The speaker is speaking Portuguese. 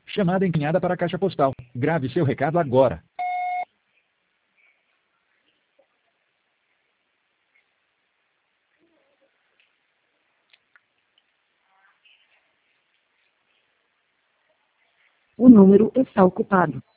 Chamada encaminhada para a caixa postal. Grave seu recado agora. O número está ocupado.